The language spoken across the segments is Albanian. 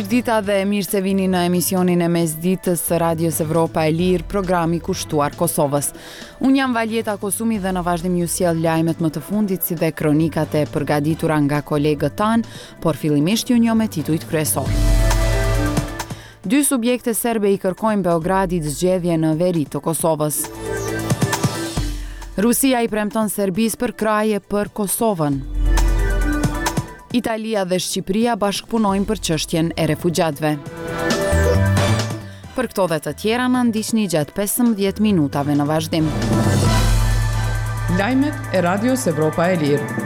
Mirëdita dhe mirë se vini në emisionin e mesditës së Radios Evropa e Lirë, programi kushtuar Kosovës. Unë jam Valjeta Kosumi dhe në vazhdim ju sjell lajmet më të fundit si dhe kronikat e përgatitura nga kolegët tanë, por fillimisht ju njoh me titujt kryesor. 2 subjekte serbe i kërkojnë Beogradit zgjedhje në veri të Kosovës. Rusia i premton Serbisë për kraje për Kosovën. Italia dhe Shqipëria bashkëpunojnë për çështjen e refugjatëve. Për këto dhe të tjera na ndiqni gjatë 15 minutave në vazhdim. Lajmet e Radios Evropa e Lirë.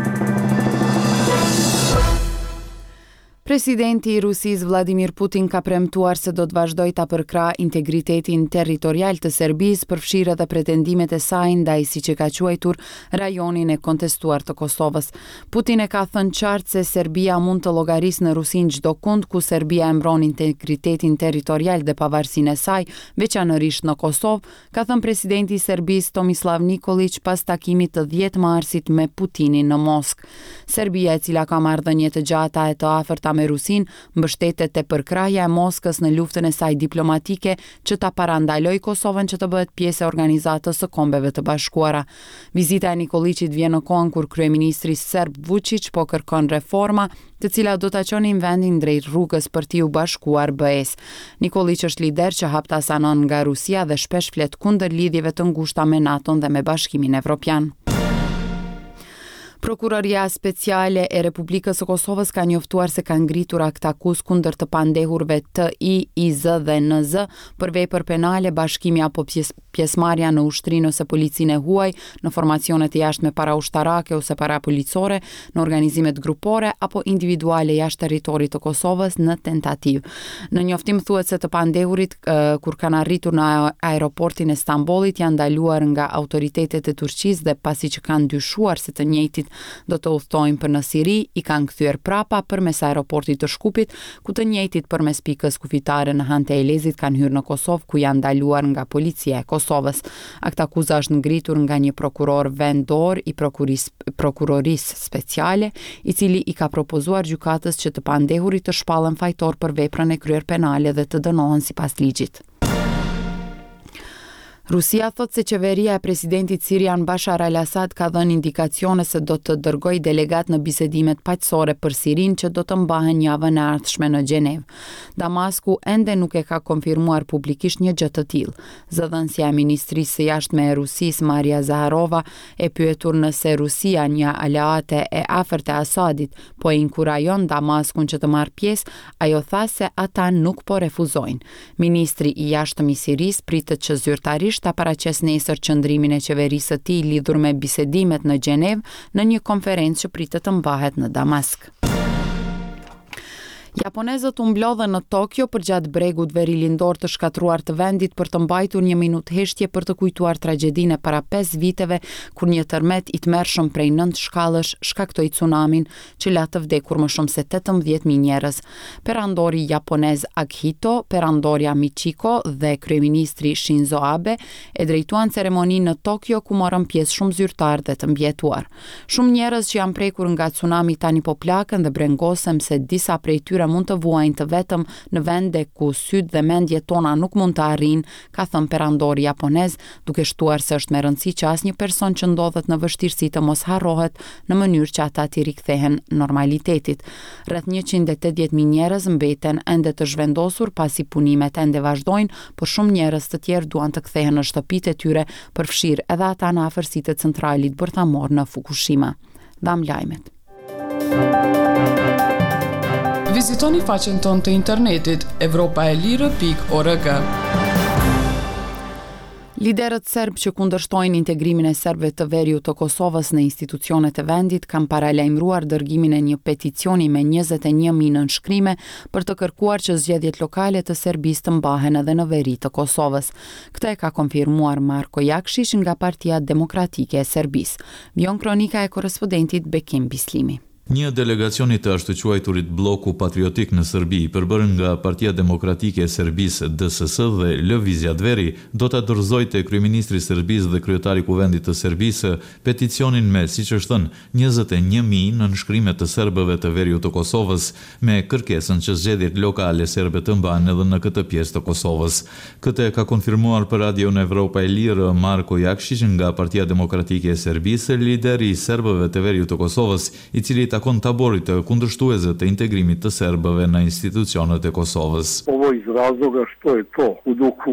Presidenti i Rusisë Vladimir Putin ka premtuar se do të vazhdojë ta përkrahë integritetin territorial të Serbisë, përfshirë edhe pretendimet e saj ndaj siç e ka quajtur rajonin e kontestuar të Kosovës. Putin e ka thënë qartë se Serbia mund të llogarisë në Rusinë çdo kund ku Serbia e mbron integritetin territorial dhe pavarësinë e saj, veçanërisht në Kosovë, ka thënë presidenti i Serbisë Tomislav Nikolić pas takimit të 10 marsit me Putinin në Moskë. Serbia, e cila ka marrëdhënie të gjata e të afërta me Rusin, mbështetet te përkrahja e Moskës në luftën e saj diplomatike që ta parandaloj Kosovën që të bëhet pjesë e Organizatës së Kombeve të Bashkuara. Vizita e Nikolićit vjen në kohën kur kryeministri serb Vučić po kërkon reforma, të cilat do ta çonin vendin drejt rrugës për t'i u bashkuar BE-s. Nikolić është lider që hap tasanon nga Rusia dhe shpesh flet kundër lidhjeve të ngushta me NATO-n dhe me Bashkimin Evropian. Prokuroria Speciale e Republikës së Kosovës ka njoftuar se ka ngritur akt akuz kundër të pandehurve TI, IZ dhe NZ për vepër penale, bashkimi apo pjesëmarrja në ushtrinë ose policinë e huaj, në formacione të jashtme paraushtarake ose parapolicore, në organizimet grupore apo individuale jashtë territorit të Kosovës në tentativë. Në njoftim thuhet se të pandehurit kur kanë arritur në aeroportin e Stambollit janë ndaluar nga autoritetet e Turqisë dhe pasi që kanë dyshuar se të njëjtit do të udhtojnë për në Siri, i kanë kthyer prapa përmes aeroportit të Shkupit, ku të njëjtit përmes pikës kufitare në Han të Elezit kanë hyrë në Kosovë, ku janë ndaluar nga policia e Kosovës. Akt akuza është ngritur nga një prokuror vendor i prokurorisë speciale, i cili i ka propozuar gjykatës që të pandehurit të shpallen fajtor për veprën e kryer penale dhe të dënohen sipas ligjit. Rusia thot se qeveria e presidentit sirian Bashar al-Assad ka dhënë indikacione se do të dërgoj delegat në bisedimet paqësore për Sirinë që do të mbahen javën e ardhshme në Gjenevë. Damasku ende nuk e ka konfirmuar publikisht një gjë të tillë. Zëdhënësia e Ministrisë së Jashtme e Rusisë Maria Zaharova e pyetur nëse Rusia, një aleate e afërt e Asadit, po e inkurajon Damaskun që të marrë pjesë, ajo tha se ata nuk po refuzojnë. Ministri i Jashtëm i Sirisë pritet që zyrtarisht ta paraqes nesër qëndrimin e qeverisë së tij lidhur me bisedimet në Gjenevë në një konferencë që pritet të mbahet në Damask. Japonezët u mblodhen në Tokyo përgjatë bregut verilindor të shkatruar të vendit për të mbajtur një minutë heshtje për të kujtuar tragjedinë para 5 viteve kur një tërmet i tmerrshëm prej 9 shkallësh shkaktoi tsunamin që la të vdekur më shumë se 18.000 njerëz. Perandori japonez Akihito, perandorja Michiko dhe kryeministri Shinzo Abe e drejtuan ceremoninë në Tokyo ku morën pjesë shumë zyrtarë dhe të mbjetuar. Shumë njerëz që janë prekur nga tsunami tani po plakën dhe brengosem se disa prej tyre mund të vuajnë të vetëm në vende ku syt dhe mendjet tona nuk mund të arrijnë, ka thënë perandori japonez, duke shtuar se është me rëndësi që asnjë person që ndodhet në vështirësi të mos harrohet në mënyrë që ata të rikthehen normalitetit. Rreth 180.000 njerëz mbeten ende të zhvendosur pasi punimet ende vazhdojnë, por shumë njerëz të tjerë duan të kthehen në shtëpitë e tyre, përfshirë edhe ata në afërsitë e centralit bërthamor në Fukushima. Dham lajmet. Vizitoni faqen tonë të internetit evropaelire.org. Liderët serb që kundërshtojnë integrimin e serbëve të veriut të Kosovës në institucionet e vendit kanë paralajmëruar dërgimin e një peticioni me 21.000 nënshkrime për të kërkuar që zgjedhjet lokale të Serbisë të mbahen edhe në veri të Kosovës. Këtë e ka konfirmuar Marko Jakšić nga Partia Demokratike e Serbisë. Vjon kronika e korrespondentit Bekim Bislimi. Një delegacion i të ashtuquajturit Bloku Patriotik në Serbi, përbërë nga Partia Demokratike e Serbisë DSS dhe Lëvizja Dveri, do ta dorëzojë te kryeministri i Serbisë dhe kryetari i Kuvendit të Serbisë peticionin me, siç është thënë, 21.000 nënshkrime të serbëve të veriut të Kosovës, me kërkesën që zgjedhjet lokale serbe të mbahen edhe në këtë pjesë të Kosovës. Këtë ka konfirmuar për Radio në Evropa e Lirë Marko Jakšić nga Partia Demokratike e Serbisë, lideri i serbëve të veriut të Kosovës, i cili takon taborit të kundërshtuesve të integrimit të serbëve në institucionet e Kosovës. Ovo iz razloga što je to u duhu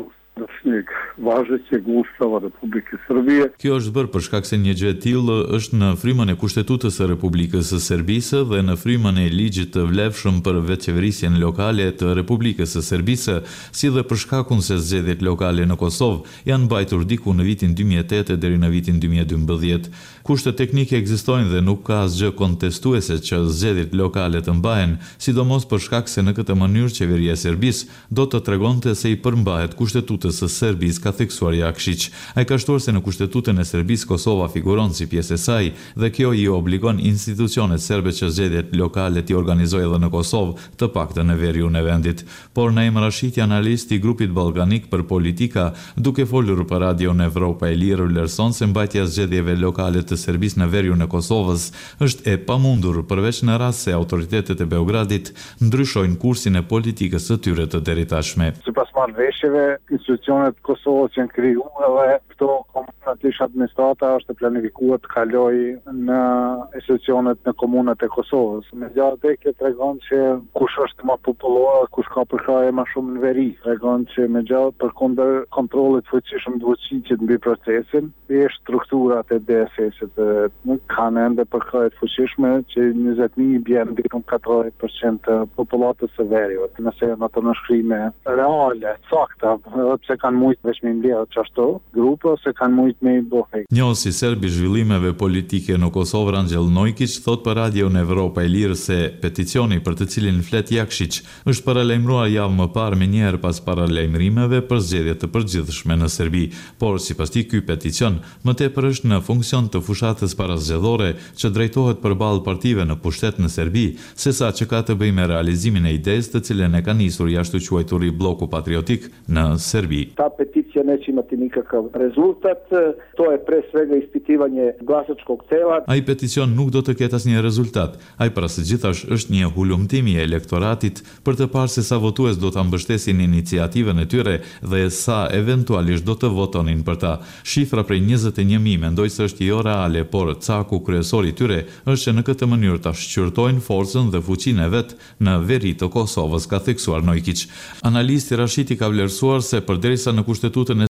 važećeg Ustava Republike Srbije. Kjo është bërë për shkak se një gjë e tillë është në frymën e Kushtetutës së Republikës së Serbisë dhe në frymën e ligjit të vlefshëm për vetëqeverisjen lokale të Republikës së Serbisë, si dhe për shkakun se zgjedhjet lokale në Kosovë janë mbajtur diku në vitin 2008 deri në vitin 2012. Kushtet teknike ekzistojnë dhe nuk ka asgjë kontestuese që zgjedhjet lokale të mbahen, sidomos për shkak se në këtë mënyrë qeveria e Serbisë do të tregonte se i përmbahet Kushtetutës së Serbisë, ka theksuar Jakšić. Ai ka shtuar se në Kushtetutën e Serbisë Kosova figuron si pjesë e saj dhe kjo i obligon institucionet serbe që zgjedhjet lokale t'i organizojë edhe në Kosovë, të paktën në veriun e vendit. Por Naim Rashiti, analist i grupit ballkanik për politika, duke folur për Radio në Evropa e Lirë, vlerëson se mbajtja e zgjedhjeve lokale të Serbisë në veriun e Kosovës është e pamundur, përveç në rast se autoritetet e Beogradit ndryshojnë kursin e politikës së tyre të deritashme. Sipas marrëveshjeve, institucionet Kosovës janë krijuar dhe këto komunat ish administrata është planifikuar të kalojë në institucionet në komunat e Kosovës. Me gjatë kjo tregon që kush është më popullor, kush ka përkraje më shumë në veri. Tregon që me gjatë përkundër kontrollit fuqishëm të fuqishit mbi procesin, strukturat e DSS-it nuk kanë ende përkraje të fuqishme që 20.000 bjen deri në 40% të popullatës së veriut. Nëse janë ato nënshkrime reale, sakta, pse kanë mujtë veç me mbledh çashtu, grupe ose kanë mujtë me i bëhe. Njohësi serb i zhvillimeve politike në Kosovë, Rangjel Nojkić, thot për Radio në Evropa e Lirë se peticioni për të cilin flet Jakšić është paralajmëruar javë më parë me njëherë pas paralajmërimeve për zgjedhje të përgjithshme në Serbi, por sipas tij ky peticion më tepër është në funksion të fushatës parazgjedhore që drejtohet përballë partive në pushtet në Serbi, sesa që ka të bëjë me realizimin e idesë të cilën e ka nisur jashtuquajturi Bloku Patriotik në Serbi. Ta peticija neće imati nikakav rezultat, to je pre svega ispitivanje glasačkog tela. Ai peticion nuk do të ketë asnjë rezultat. Ai para së gjithash është një hulumtim i elektoratit për të parë se sa votues do ta mbështesin iniciativën e tyre dhe sa eventualisht do të votonin për ta. Shifra prej 21.000 mendoj se është jo reale, por caku kryesor i tyre është që në këtë mënyrë ta shqyrtojnë forcën dhe fuqinë e vet në veri të Kosovës, ka theksuar Nojkić. Analisti Rashiti ka vlerësuar se përderisa në Kushtetutën e